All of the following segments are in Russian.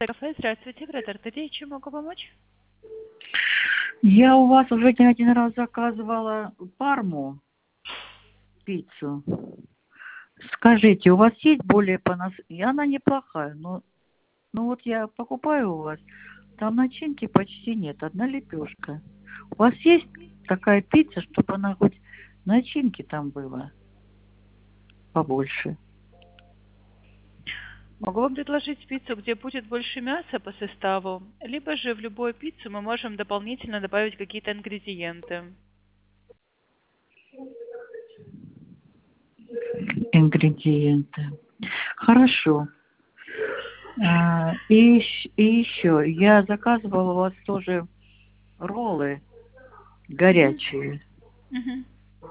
кафе. Здравствуйте, Грета Аркадьевич, чем могу помочь? Я у вас уже не один раз заказывала парму, пиццу. Скажите, у вас есть более и она неплохая, но вот я покупаю у вас, там начинки почти нет, одна лепешка. У вас есть такая пицца, чтобы она хоть начинки там было побольше? Могу вам предложить пиццу, где будет больше мяса по составу, либо же в любую пиццу мы можем дополнительно добавить какие-то ингредиенты. Ингредиенты. Хорошо. И еще, я заказывала у вас тоже роллы горячие. Мгм.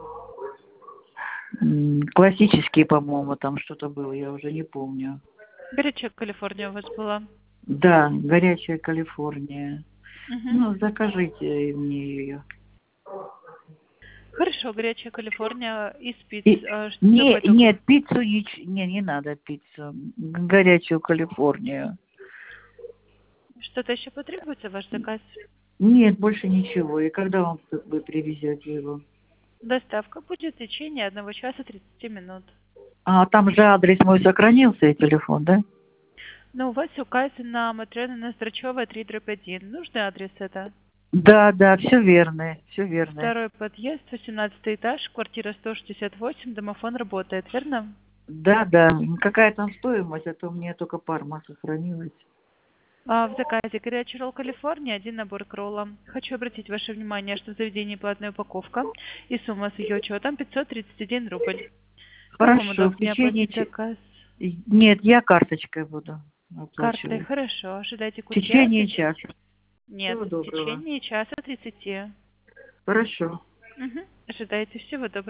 Классические, по-моему, там что-то было, я уже не помню. Горячая Калифорния у вас была. Да, горячая Калифорния. Мгм. Ну, закажите мне ее. Хорошо, горячая Калифорния из пицц. И, Какой только? нет, пиццу не надо пиццу. Горячую Калифорнию. Что-то еще потребуется ваш заказ? Нет, больше ничего. И когда вы привезете его? Доставка будет в течение 1 часа 30 минут. А там же адрес мой сохранился и телефон, да? Но у вас указан на Матрёны Ноздрачёва 3/1. Нужный адрес это? Да, да, все верно, все верно. Второй подъезд, 18 этаж, квартира 168, домофон работает, верно? Да, да. Какая там стоимость, а то мне только парма сохранилась. В заказе горячий ролл Калифорния, 1 набор к роллам. Хочу обратить ваше внимание, что в заведении платная упаковка и сумма с ее учетом 531 рубль. Как вам Хорошо, в удобнее течение... оплатить заказ? Нет, я карточкой буду Картой, оплачивать. хорошо. Ожидайте В курьера. течение часа. Нет, Всего в доброго. течение часа 30. Хорошо. Ожидайте. Всего доброго.